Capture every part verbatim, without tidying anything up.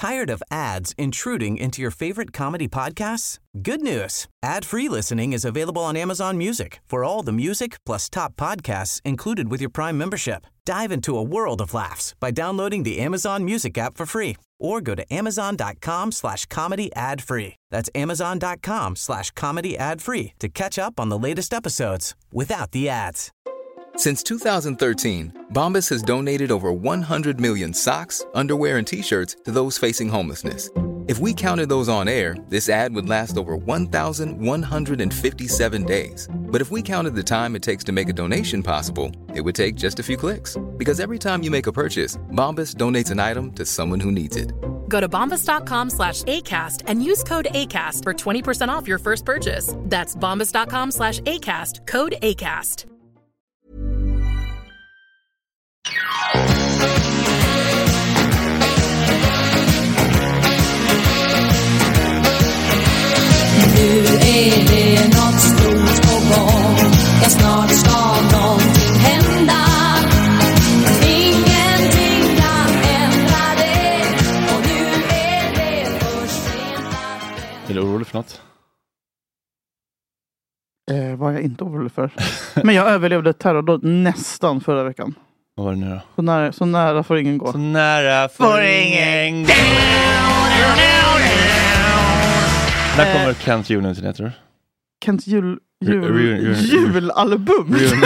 Tired of ads intruding into your favorite comedy podcasts? Good news. Ad-free listening is available on Amazon Music for all the music plus top podcasts included with your Prime membership. Dive into a world of laughs by downloading the Amazon Music app for free or go to amazon.com slash comedy ad free. That's amazon.com slash comedy ad free to catch up on the latest episodes without the ads. Since two thousand thirteen, Bombas has donated over one hundred million socks, underwear, and T-shirts to those facing homelessness. If we counted those on air, this ad would last over one thousand one hundred fifty-seven days. But if we counted the time it takes to make a donation possible, it would take just a few clicks. Because every time you make a purchase, Bombas donates an item to someone who needs it. Go to bombas.com slash ACAST and use code ACAST for twenty percent off your first purchase. That's bombas.com slash ACAST, code ACAST. Nu är det något stort på gång. Ja, snart ska någonting hända. Ingenting kan ändra det. Och nu är det för sent att... Är du orolig för något? Eh, var jag inte orolig för. Men jag överlevde terrordåd nästan förra veckan. Vad var det nu då? Så nära, så nära får ingen gå. Så nära får, får ingen gå. När kommer Kent julen till det, tror du? Kent jul... jul Re- re- re- julalbum.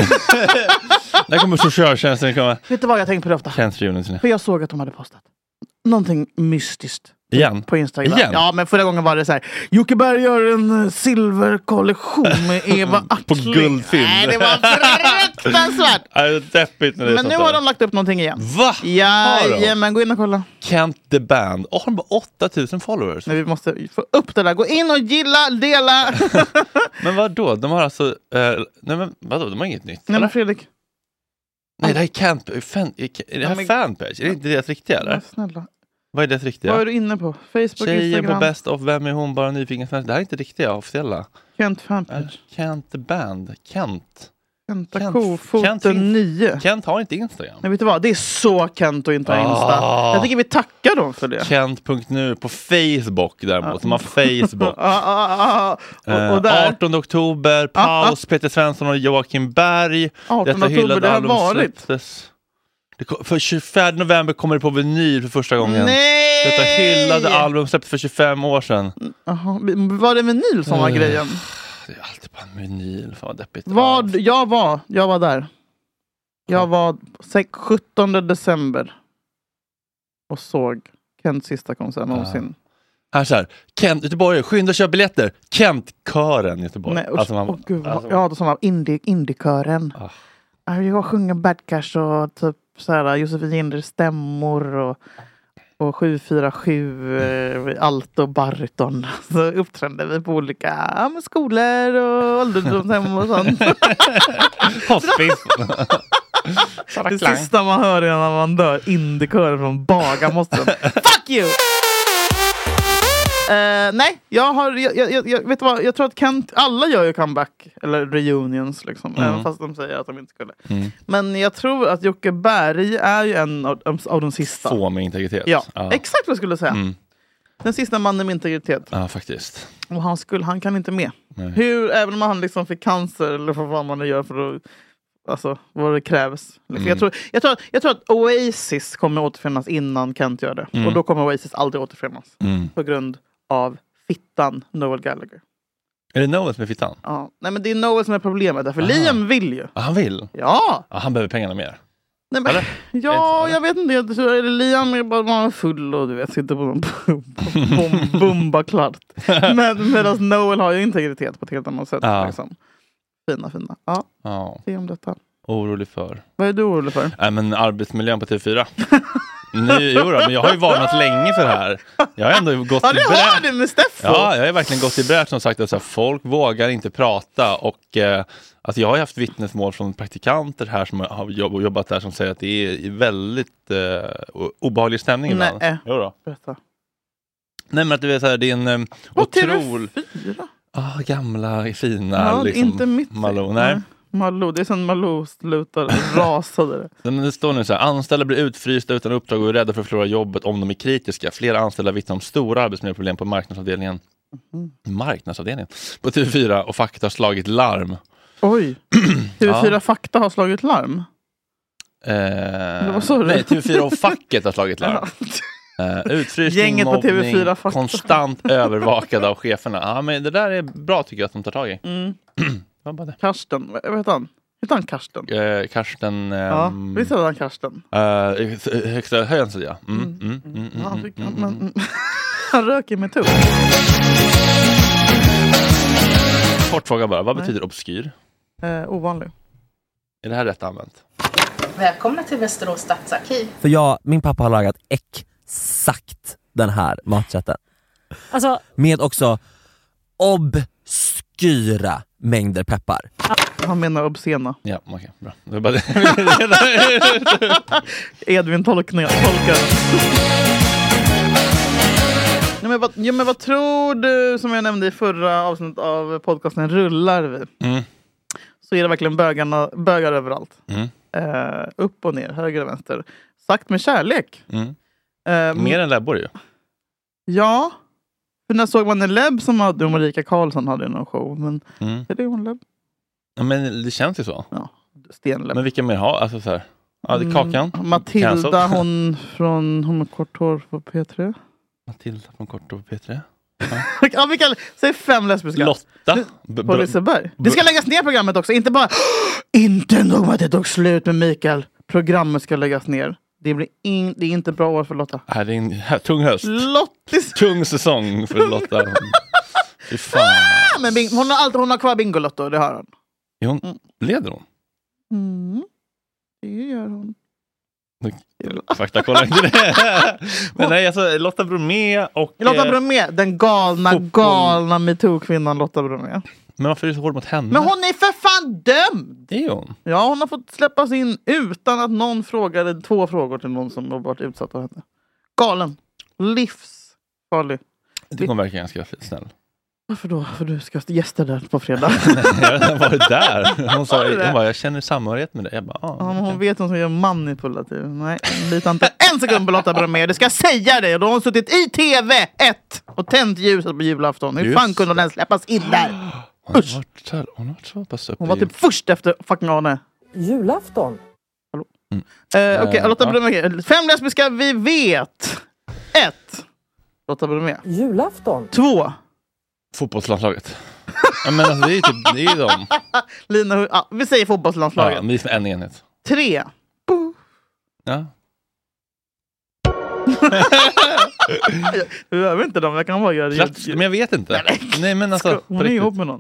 När kommer socialtjänsten komma? Vet du vad jag tänker på det ofta? Kent julen till det. För jag såg att de hade postat någonting mystiskt. Igen? På Instagram. Igen? Ja, men förra gången var det så här: Jocke Berg gör en silverkollektion med Eva Attling. På guldfilm. Nej, det var fruktansvärt. Det är deppigt när det är Men sånt nu där. har de lagt upp någonting igen. Va? Ja, men gå in och kolla. Kent the Band. Åh, oh, de har åtta tusen followers. Men vi måste få upp det där. Gå in och gilla, dela. Men vad då? De har alltså... Eh, nej, men vadå? De har inget nytt, Nej, men Fredrik. Nej, det här är Kent... Fan, är det här men, fanpage? Är det inte deras riktiga, eller? Ja, snälla. Vad är det riktiga? Vad är du inne på? Facebook, Tjejen Instagram? på Best of, vem är hon? Bara nyfiken. Det här är inte riktiga officiella. Kent fanpage. Kent the Band. Kent. Kenta Kent. Kofoten Kent. nio. Kent har inte Instagram. Nej, vet du vad? Det är så Kent och inte ha Insta. Ah. Jag tycker vi tackar dem för det. Kent punkt nu på Facebook däremot. Som har Facebook. ah, ah, ah. Och, och där. Eh, artonde oktober. Paus. Ah, ah. Peter Svensson och Joakim Berg. artonde oktober, det har varit. Släpptes. Det kom, för tjugofjärde november kommer det på vinyl för första gången. Nej! Detta hyllade album släpptes för tjugofem år sedan. Aha. Var det vinyl som var uh, grejen? Det är alltid bara en vinyl. Fan vad deppigt. Vad, jag var, jag var där. Jag var sjuttonde december och såg Kents sista konsert någonsin. Uh. Här så här, Kent Göteborg, skynda och köp biljetter. Kent-kören Göteborg. Nej, alltså man, oh, gud, alltså, ja, det som var indie, indie-kören. Uh. Jag sjunger Bad Cash och typ så här, Josefin Ginders stämmor och, och sju fyra sju eh, allt och bariton. Så uppträdde vi på olika ja, med skolor och ålderdomshem och sånt. Hospice. Det sista man hör är när man dör. Indie-kören från Bagarmossen. Fuck you! Uh, nej, jag har jag, jag, jag, vet du vad, jag tror att Kent, alla gör ju comeback eller reunions liksom, mm. även fast de säger att de inte skulle. Mm. Men jag tror att Jocke Berg är ju en av, av de sista. Få med integritet. Ja, ah. exakt vad jag skulle säga. Mm. Den sista mannen med integritet. Ja, faktiskt. Och han skulle, han kan inte med. Nej. Hur, även om han liksom fick cancer eller vad man nu gör för att, alltså, vad det krävs. Mm. Jag, tror, jag, tror, jag tror att Oasis kommer återfinnas innan Kent gör det. Mm. Och då kommer Oasis aldrig återfinnas. Mm. På grund av fittan Noel Gallagher. Är det Noel som är fittan? Ja. Nej, men det är Noel som är problemet. För Liam vill ju. Ah, han vill? Ja. Ah, han behöver pengarna mer. Nej, men, ja, jag vet inte. Jag tror att Liam är bara full och du vet, sitter på en bom, bombaklart. Men medan Noel har ju integritet på ett helt annat sätt. Ja. Liksom. Fina, fina. Ja, ja. Se om detta. Orolig för. Vad är du orolig för? Nej, men arbetsmiljön på T V fyra. Nej, jo då, men jag har ju varnat länge för det här. Jag har ändå gått ja, i det har du med Steffo. Ja, jag har verkligen gått i brett som sagt att så här, folk vågar inte prata och eh, alltså, jag har haft vittnesmål från praktikanter här som har jobb- jobbat där som säger att det är väldigt eh, obehaglig stämning ibland. Nej, jo då. Berätta. Nej, men att det är så här, det är en um, otrolig... T V fyra? Ah, gamla, fina, ja, liksom, inte mitt. Malou. Nej. Malou, det är som Malou slutar rasade. Men det står nu så här, anställda blir utfrysta utan uppdrag och är rädda för att förlora jobbet om de är kritiska. Flera anställda vittnar om stora arbetsmiljöproblem på marknadsavdelningen. Mm. Marknadsavdelningen? På T V fyra och Fakta har slagit larm. Oj, T V fyra ja. Fakta har slagit larm? Eh, vad sa du? Nej, T V fyra och facket har slagit larm. Uh, utfrysning, gänget på T V fyra mobbning, konstant övervakade av cheferna. Ja, men det där är bra tycker jag att de tar tag i. Mm. Karsten, vad heter han? Heter han Karsten? Uh, Karsten... Um, ja, visst heter han Karsten? Uh, högsta höjen så ja. Mm, mm, mm, mm, mm, han, fick, mm, men, mm. han röker med tog. Kort fråga bara, vad Nej. betyder obskyr? Uh, ovanlig. Är det här rätt använt? Välkomna till Västerås stadsarkiv. För jag, min pappa har lagat exakt den här maträtten. Alltså, med också obskyra mängder peppar. Han menar obscena. Ja, okej, okay, bra. Det är bara det. Edvin tolkar. tolkar. Nej, men vad, ja, men vad tror du, som jag nämnde i förra avsnittet av podcasten Rullar vi? Mm. Så är det verkligen bögarna, bögar överallt. Mm. Uh, upp och ner, höger och vänster. Sagt med kärlek. Mm. Uh, Mer än läbbor ju. Ja. För när såg man en läbb som hade, och Marika Karlsson hade någon show. Men mm. är det hon läbb? Ja, men det känns ju så. Ja, stenläbb. Men vilka mer har? Alltså så här. Ja, det är Kakan. Mm, Matilda, Cancel. hon från hon med kort hår på P tre. Matilda från kort hår på P tre. Ja. Ja, vi kan säg fem lesbiska. Lotta B- på Liseberg. Det ska läggas ner programmet också. Inte bara inte nog med att det tog slut med Mikael. Programmet ska läggas ner. Det blir in, det är inte bra år för Lotta. Nej, det är en här, tung höst. Lottis. Tung säsong för Lotta. Fy fan. Ah, men bing, hon har alltid hon har kvar Bingolotto, det har hon. Är hon mm. leder hon? Mm. Det gör hon. Fakta kolla inte det. Men nej, alltså Lotta Bromé och Lotta Bromé, den galna fotboll. galna MeToo-kvinnan Lotta Bromé. Men varför är det så hårt mot henne? Men hon är för fan dömd! Det är hon. Ja, hon har fått släppas in utan att någon frågade två frågor till någon som har varit utsatt av henne. Galen. Livsfarlig. Jag tycker hon verkar ganska snäll. Varför då? För du ska gästa där på fredag. Nej, jag var där. Hon sa, hon bara, jag känner samhörighet med dig. Jag bara, ah, ja, men hon vet hon som gör manipulativ. Nej, litar inte en sekund på Lotta Bromé. Det ska säga det. Då har hon suttit i T V ett och tänt ljuset på julafton. Hur fan kunde den släppas in där? Hon har varit så, hon har så pass upp hon var typ först efter fucking Arne. Julafton. Hallå? Mm. Uh, Okej, okay, Lotta uh, Bromé. Ja. Fem lesbiska vi vet. Ett. Lotta Bromé. Julafton. Två. Fotbollslandslaget. Ja, men alltså, det är typ det är de. Lina, ja, vi säger fotbollslandslaget. Ja, men det är en enhet. Tre. Ja. Du behöver inte dem, jag kan bara göra det. Plats, men jag vet inte. Nej, Nej men alltså. Hon är ihop med någon.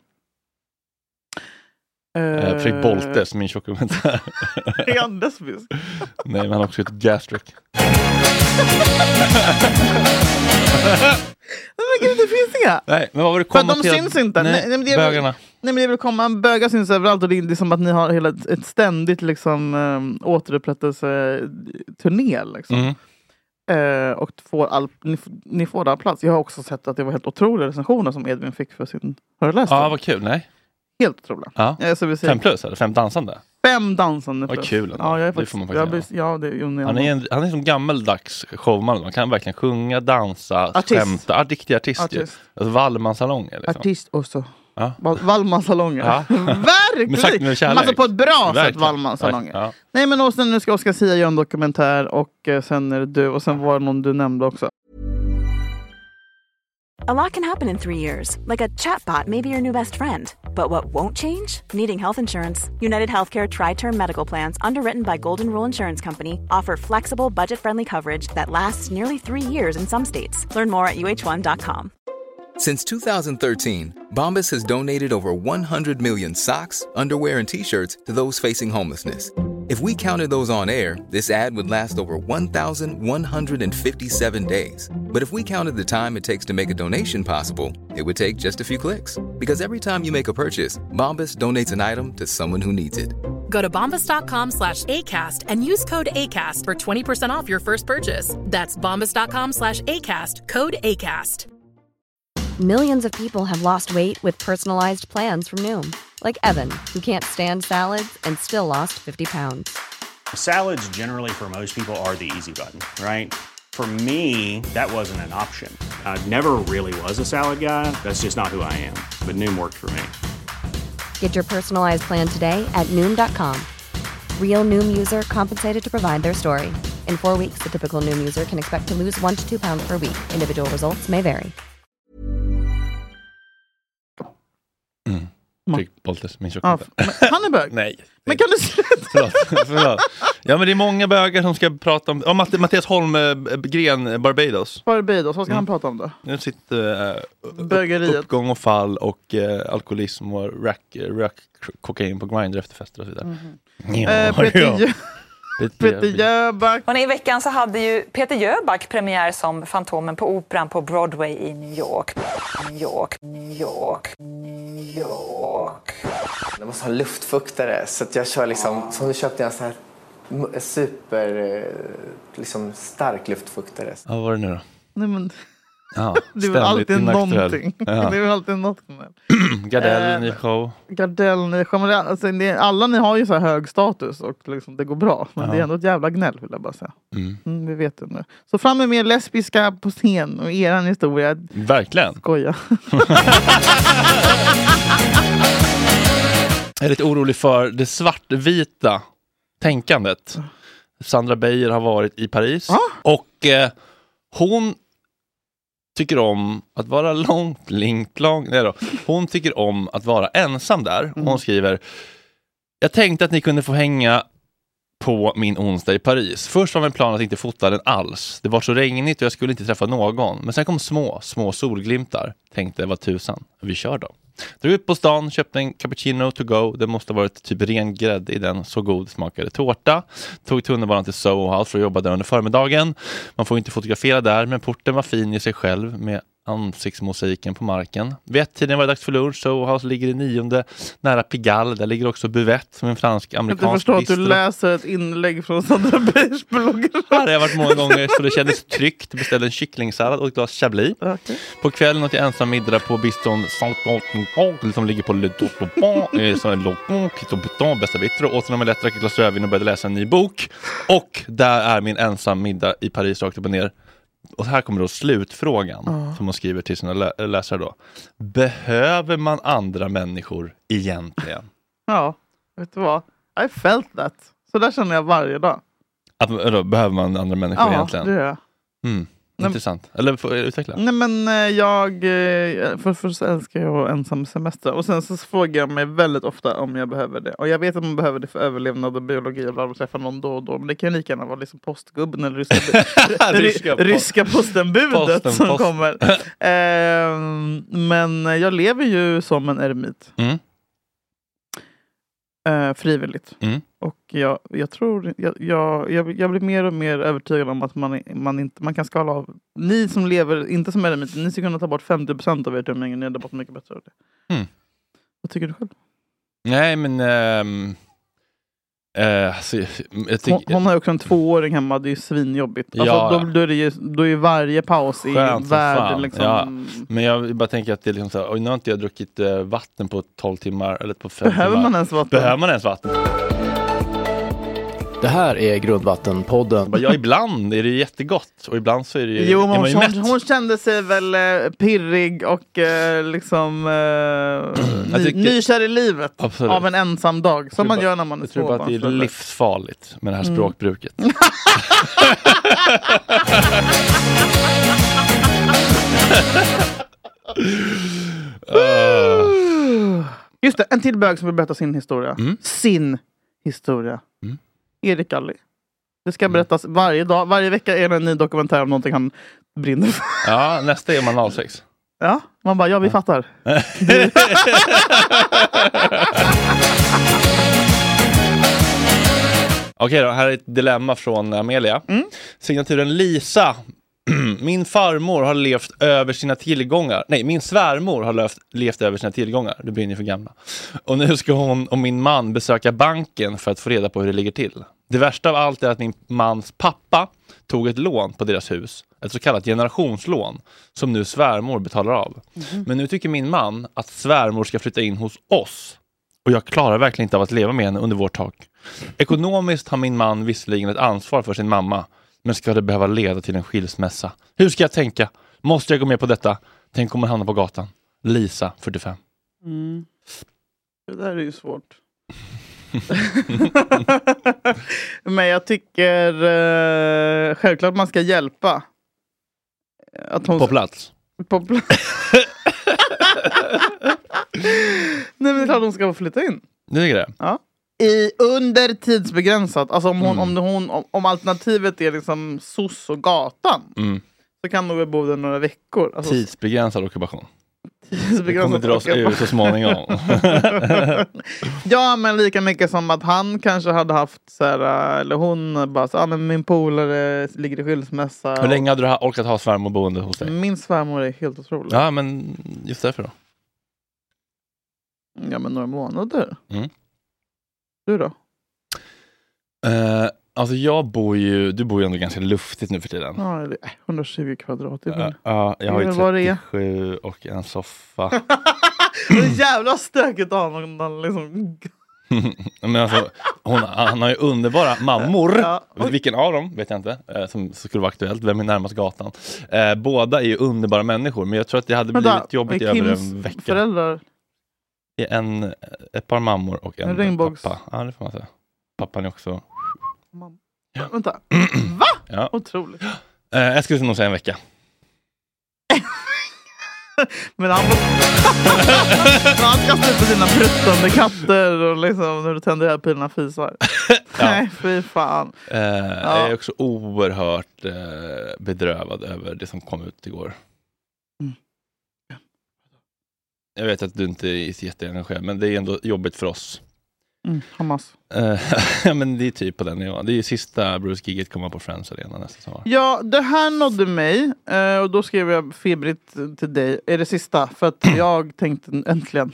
Uh, Fredrik Bolte som är en tjockkommentär. Är han lesbisk? Nej, men han har också ett gastric. Men det finns inga. Nej, men vad var det komma För de syns att... inte. Nej, nej, nej, men det bögarna. Nej, men det vill komma bögar syns överallt och det är som att ni har hela ett ständigt liksom um, återupprättelse-turné liksom. Mm. Uh, och får all, ni, ni får all plats. Jag har också sett att det var helt otroliga recensioner som Edvin fick för sin föreläsning. Ja, vad kul. Nej. Helt otroliga. Ja. Uh, så vi säger, fem plus eller fem dansande? Fem dansande plus. Vad kul ändå. Ja, jag är faktiskt, det får man faktiskt jag, ja, det är, han, är en, han är som gammeldags showman. Man kan verkligen sjunga, dansa, artist. skämta. Riktig artist. artist. Alltså Wallmansalonger. Liksom. Artist också. Ja. Wallmansalonger. Ja. Verkligen! Men alltså på ett bra verkligen. sätt Wallmansalonger. Ja. Nej, men och sen nu ska Oscar Sia göra en dokumentär och eh, sen är det du. Och sen var det någon du nämnde också. A lot can happen in three years, like a chatbot may be your new best friend. But what won't change? Needing health insurance. United Healthcare Tri-Term Medical Plans, underwritten by Golden Rule Insurance Company, offer flexible, budget-friendly coverage that lasts nearly three years in some states. Learn more at U H one dot com. Since two thousand thirteen, Bombas has donated over one hundred million socks, underwear, and T-shirts to those facing homelessness. If we counted those on air, this ad would last over one thousand one hundred fifty-seven days. But if we counted the time it takes to make a donation possible, it would take just a few clicks. Because every time you make a purchase, Bombas donates an item to someone who needs it. Go to bombas.com slash ACAST and use code ACAST for twenty percent off your first purchase. That's bombas.com slash ACAST, code ACAST. Millions of people have lost weight with personalized plans from Noom. Like Evan, who can't stand salads and still lost fifty pounds. Salads generally for most people are the easy button, right? For me, that wasn't an option. I never really was a salad guy. That's just not who I am. But Noom worked for me. Get your personalized plan today at Noom dot com. Real Noom user compensated to provide their story. In four weeks, the typical Noom user can expect to lose one to two pounds per week. Individual results may vary. Mm. Fick Boltes, min ja, han är bög? Nej. Men kan du sluta? Förlåt, förlåt. Ja, men det är många bögar som ska prata om... Oh, Matt- Mattias Holm, äh, Gren, Barbados. Barbados, vad ska mm. han prata om då? Nu sitter äh, Bögeriet. Uppgång och fall och äh, alkoholism och rack, rack, kokain på Grindr efterfester och så vidare. Mm-hmm. Ja, äh, Peter, ja. Peter, Peter Jöback. Och i veckan så hade ju Peter Jöback premiär som Fantomen på Operan på Broadway i New York. New York, New York, New York. Jag måste ha luftfuktare så att jag kör liksom, så nu köpte jag en sån här super liksom stark luftfuktare. Ja, vad var det nu då? Nej men... Ja, det är väl alltid någonting. Ja. Det är väl alltid något. Gardell, eh, ny show. Gardell, ny show. Alltså, det, alla ni har ju så här hög status och liksom, det går bra. Men ja. Det är ändå ett jävla gnäll vill jag bara säga. Mm. Mm, vi vet det nu. Så fram med mer lesbiska på scen och eran historia. Verkligen. Skoja. Jag är lite orolig för det svartvita tänkandet. Sandra Beijer har varit i Paris. Ah? Och eh, hon tycker om att vara långt, långt, långt. Nej då. Hon tycker om att vara ensam där. Hon mm. skriver: jag tänkte att ni kunde få hänga på min onsdag i Paris. Först var min plan att inte fota den alls. Det var så regnigt och jag skulle inte träffa någon. Men sen kom små, små solglimtar. Tänkte, vad tusan. Vi kör då. Drog ut på stan, köpte en cappuccino to go. Det måste ha varit typ ren grädde i den. Så god smakade tårta. Tog tunnelbanan till Soho House för att jobba där under förmiddagen. Man får inte fotografera där, men porten var fin i sig själv med ansiktsmosaiken på marken. Vid ett tiden var det dags för lunch. Soho House ligger i nionde nära Pigalle. Där ligger också Buvette som en fransk-amerikansk Jag förstår att du läser ett inlägg från Sandra Beirs blogg. Här har jag varit många gånger så det kändes tryggt. Beställde en kycklingsallad och ett glas chablis. Okay. På kvällen åt jag ensam middag på bistron Saint-Paul som ligger på Le Tourpon som är Lopon, bästa bitter, och åt en omelett, drack ett glas rödvin och började läsa en ny bok. Och där är min ensam middag i Paris rakt upp och ner. Och här kommer då slutfrågan oh. som hon skriver till sina lä- läsare då. Behöver man andra människor egentligen? Ja, vet du vad? I felt that. Så där känner jag varje dag. Att, då, behöver man andra människor ja, egentligen? Ja, det gör jag. Mm. Intressant. Eller får jag utveckla? Nej men jag för först älskar jag ensam semester och sen så frågar jag mig väldigt ofta om jag behöver det. Och jag vet att man behöver det för överlevnad och biologi och bla bla, träffa någon då och då. Men det kan lika gärna vara liksom postgubben eller ryska, ryska, ryska postenbudet posten, som post. kommer. eh, men jag lever ju som en eremit. Mm. Eh, frivilligt. Mm. Och jag, jag tror jag, jag, jag blir mer och mer övertygad om att man, man, inte, man kan skala av. Ni som lever inte som eremiter, ni ska kunna ta bort femtio procent av ert umgänge. Ni hade bort mycket bättre av det. Mm. Vad tycker du själv? Nej men ähm, äh, alltså, jag tyck, hon, hon har ju också en tvååring hemma. Det är ju svinjobbigt. Alltså, ja, då, då, är det ju, då är ju varje paus i världen liksom. Ja, men jag bara tänker att det är liksom så här, oj, nu har inte jag druckit äh, vatten på tolv timmar eller på fem Behöver timmar. man ens vatten? Behöver man ens vatten? Det här är Grundvattenpodden. Ja, ibland är det jättegott och ibland så är det ju, jo, är hon, hon, hon kände sig väl eh, pirrig och eh, liksom eh, ny, nykär i livet. Absolut. Av en ensam dag som man bara, gör när man är småbarn. Jag tror bara att det är livsfarligt med det här mm. språkbruket. uh. Just det, en till bög som vill berätta sin historia. Mm. Sin historia. Mm. Erik Alli. Det ska berättas varje dag. Varje vecka är det en ny dokumentär om någonting han brinner för. Ja, nästa är man analsex. Ja, man bara, ja vi ja. fattar. Okej då, här är ett dilemma från Amelia. Mm. Signaturen Lisa. Min farmor har levt över sina tillgångar. Nej, min svärmor har levt, levt över sina tillgångar. Det blir ni för gamla. Och nu ska hon och min man besöka banken för att få reda på hur det ligger till. Det värsta av allt är att min mans pappa tog ett lån på deras hus. Ett så kallat generationslån som nu svärmor betalar av. Mm. Men nu tycker min man att svärmor ska flytta in hos oss. Och jag klarar verkligen inte av att leva med henne under vårt tak. Ekonomiskt har min man visserligen ett ansvar för sin mamma. Men ska det behöva leda till en skilsmässa? Hur ska jag tänka? Måste jag gå med på detta? Tänk om man hamnar på gatan. Lisa, fyrtiofem. Mm. Det där är ju svårt. Men jag tycker eh, självklart man ska hjälpa. Att hon... På plats? På plats. Nej, men det är klart hon ska få flytta in. Det är det. Ja. I under tidsbegränsat. Alltså om, hon, mm. om, hon, om, om alternativet är liksom S O S och gatan. Mm. Så kan nog bo där några veckor. Alltså, tidsbegränsad ockupation. Tidsbegränsad det kommer dras ut så småningom. Ja, men lika mycket som att han kanske hade haft så här, eller hon bara så, ah, men min polare ligger i skilsmässa. Hur länge hade du orkat ha svärmor boende hos dig? Min svärmor är helt otrolig. Ja, men just därför då. Ja, men några månader. Mm. Du då? Uh, alltså jag bor ju, du bor ju ändå ganska luftigt nu för tiden. Ja, det är hundratjugo kvadrat. Ja, uh, uh, jag har ju trettiosju och en soffa. Det är jävla stökigt av någon liksom. Men alltså, hon, han har ju underbara mammor. Ja. Vilken av dem vet jag inte, eh, som skulle vara aktuellt. Vem är närmast gatan? Eh, båda är ju underbara människor. Men jag tror att det hade blivit Vänta, jobbigt i över en vecka. Föräldrar? Det är en, ett par mammor och en, en regnbågs. pappa. Ja, det får man säga. Pappan är också... Ja. Vänta, va? Ja. Otroligt. Eh, jag skulle nog säga en vecka. Men han, han ska sluta sina pruttande katter och liksom när du tänder här pilarna fisar. Ja. Nej, fy fan. Eh, ja. Jag är också oerhört eh, bedrövad över det som kom ut igår. Mm. Jag vet att du inte är så jätteengagerad, men det är ändå jobbigt för oss. Mm, Hamas. Ja, men det är typ på den nivån. Det är ju sista Bruce-giget komma på Friends Arena nästa sommar. Ja, det här nådde mig. Och då skrev jag febrigt till dig. Är det sista? För att jag tänkte äntligen.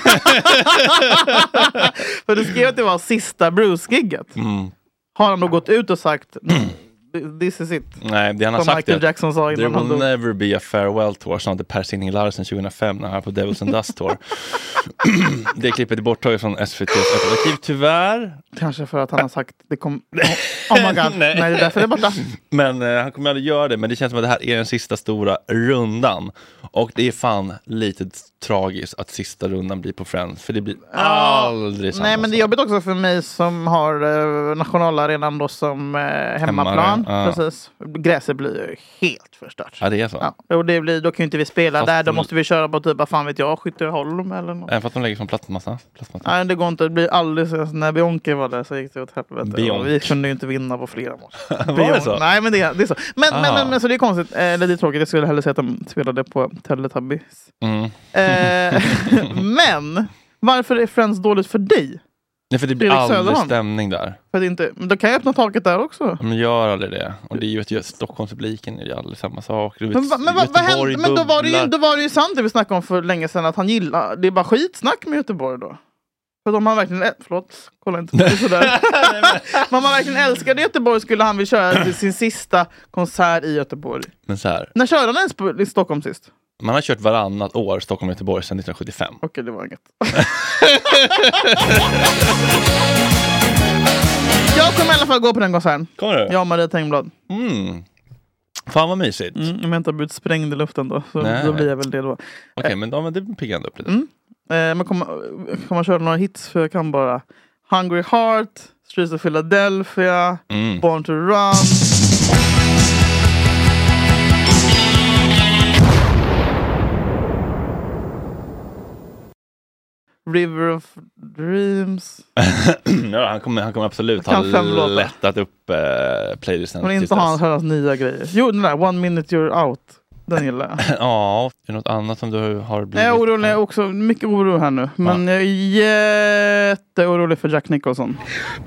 För du skrev att det var sista Bruce-giget. Mm. Har han då gått ut och sagt... This is it. Nej, det han har som sagt Michael är Jackson sa there innan will never be a farewell tour, som hade Per Sinding Larsen tjugohundrafem när han var på Devils and Dust Tour. Det klippet är borttaget från S V T:s arkiv, tyvärr. Kanske för att han har sagt det kom... Oh, oh my god, nej. nej det är därför det är borta. Men eh, han kommer aldrig göra det, men det känns som att det här är den sista stora rundan. Och det är fan lite tragiskt att sista rundan blir på Friends, för det blir ah, aldrig samma. Nej, men det är jobbigt också för mig som har eh, nationalarenan då som eh, hemmaplan. Ah. Precis. Gräset blir ju helt förstört. Ja, det är så. Ja. Och det blir, då kan ju inte vi spela fast där, då de... måste vi köra på typ, vad fan vet jag, Skytteholm eller något. Även för att de lägger som plastmassa. plastmassa. Nej, det går inte. Det blir aldrig så. När Bianca var där så gick det åt helvete. Bianca. Vi kunde ju inte vinna på flera mål. Var det så? Nej, men det, det är så. Men, men, men, men så det är konstigt. Eller det är tråkigt. Jag skulle hellre säga att de spelade på Teletubbies. Mm. Eh, men varför är Friends dåligt för dig? Nej, för det blir Fredrik aldrig Söderholm. stämning där. För det inte, men då kan jag öppna taket där också. Men gör aldrig det. Och det är ju att Stockholmspubliken är ju aldrig samma sak. Men, va, men, va, vad hände? Men då var, det ju, då var det ju sant det vi snackade om för länge sedan, att han gillar. Det är bara skitsnack med Göteborg då. För de har verkligen... Förlåt, kolla inte på sådär. Man har verkligen älskade Göteborg, skulle han vilja köra sin sista konsert i Göteborg. Men så här. När körde han ens på, i Stockholm sist? Man har kört varannat år Stockholm och Göteborg sedan nittonhundrasjuttiofem. Okej, det var inget. Jag kommer i alla fall gå på den konserten. Kommer du? Jag och Maria Tengblad. Mm. Fan vad mysigt. Mm, om jag inte har blivit sprängd i luften då. Så då blir jag väl det då. Okej, okay, eh. men då, men det piggar ändå upp lite. Mm. Eh, man kommer, kommer köra några hits, för jag kan bara Hungry Heart, Streets of Philadelphia, mm. Born to Run. River of Dreams. Ja, han kommer, han kommer absolut ha lättat upp eh, playlisten. Men inte ha hans nya grejer. Jo, den där One Minute You're Out. Den gillar jag. Ja, är det något annat som du har blivit? Jag är orolig, jag är också mycket oro här nu. Men ja. Jag är jätteorolig för Jack Nicholson.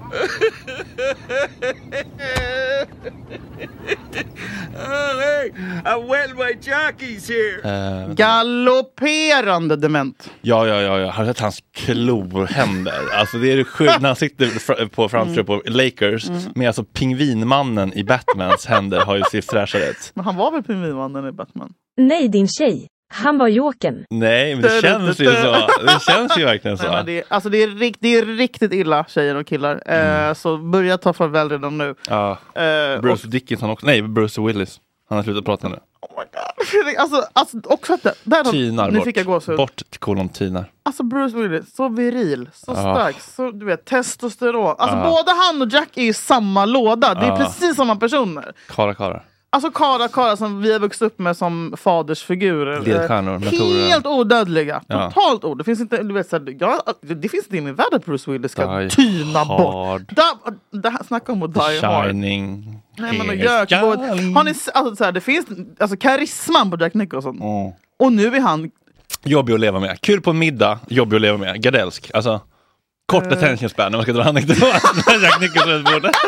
Oh, hey, I wet my jockeys here. Uh, Galopperande dement. Ja, ja, ja, ja. Har du sett hans klorhänder? Alltså det är det sjukt när han sitter fr- på framför på Lakers mm. med alltså pingvinmannen i Batmans händer har ju sitt fräschare ut. Men han var väl pingvinmannen i Batman? Nej, din tjej. Han var jokern. Nej, men det känns ju så. Det känns ju verkligen så. Nej, men det, är, alltså det, är rikt, det är riktigt illa, tjejer och killar. Mm. Eh, så börja ta farväl redan nu. Ja. Eh, Bruce och, Dickinson också. Nej, Bruce Willis. Han har slutat prata nu. Oh my God. Alltså, alltså också att det, där tinar nu bort. Fick jag gå så. Bort till kolon tinar. Alltså Bruce Willis, så viril, så Ah. stark, så du vet, testosteron. Alltså Ah. både han och Jack är i samma låda. Det är Ah. precis samma personer. Kara Kara. Alltså Kara Kara som vi har vuxit upp med som fadersfigurer. Ledstjärnor, mentorer. Helt odödliga. Ja. Totalt ord. Det finns inte, du vet, så här, ja, det finns inte i min värld att Bruce Willis ska Die tyna Hard. bort. Da, det här, snacka om att die hard. Shining. Nej, men gök, har ni, alltså, så här, det finns alltså, karisman på Jack Nicholson. Mm. Och nu är han... Jobbig att leva med. Kul på en middag, jobbig att leva med. Gardelsk. Alltså, kort Uh. attention span när man ska dra anekdoter. Jack Nicholson på bordet.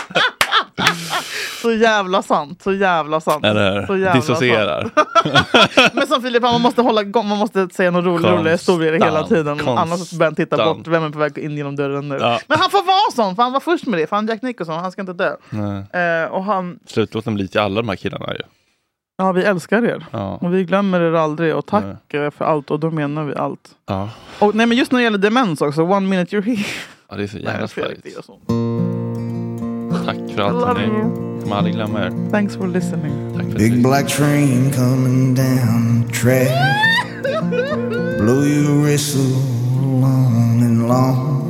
Så jävla sant, så jävla sant. Eller så jävla dissocierar. Sant. Men som Filip, man måste hålla igång, man måste säga några roliga, roliga historier hela tiden. Konstant. Annars börjar han titta bort, vem är på väg in genom dörren nu. Ja. Men han får vara sån, för han var först med det. För han Jack Nicholson, han ska inte dö. Eh, och han... Slutlåten blir till alla de här killarna ju. Ja, vi älskar er. Ja. Och vi glömmer er aldrig. Och tack nej. för allt, och då menar vi allt. Ja. Och nej, men just när det gäller demens också, one minute you're here. Ja, det är så jävla Nej, starkt. det är så. Tack för allt hörni. Jag kommer aldrig glömma er. Thanks for listening. Tack för Big black train coming down the track. Blow your whistle long and long.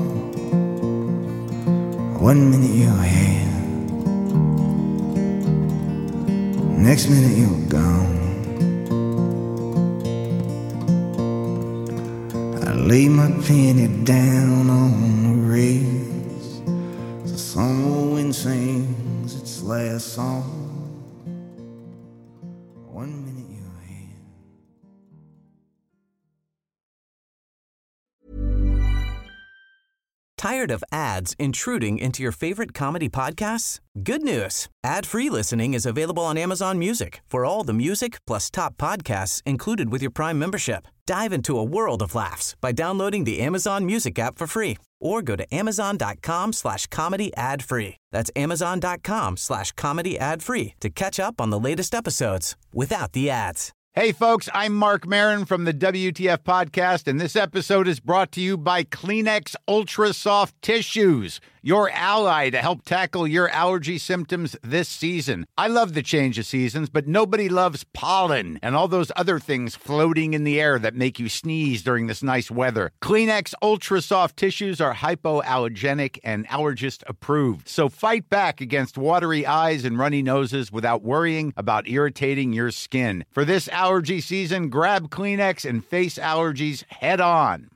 One minute you're here, next minute you're gone. I lay my penny down on the rails. The summer wind sings its last song. One minute you're here. Tired of ads intruding into your favorite comedy podcasts? Good news. Ad-free listening is available on Amazon Music for all the music plus top podcasts included with your Prime membership. Dive into a world of laughs by downloading the Amazon Music app for free or go to amazon.com slash comedy ad free. That's amazon.com slash comedy ad free to catch up on the latest episodes without the ads. Hey, folks, I'm Mark Maron from the W T F Podcast, and this episode is brought to you by Kleenex Ultra Soft Tissues, your ally to help tackle your allergy symptoms this season. I love the change of seasons, but nobody loves pollen and all those other things floating in the air that make you sneeze during this nice weather. Kleenex Ultra Soft Tissues are hypoallergenic and allergist approved, so fight back against watery eyes and runny noses without worrying about irritating your skin. For this allergy season, grab Kleenex and face allergies head on.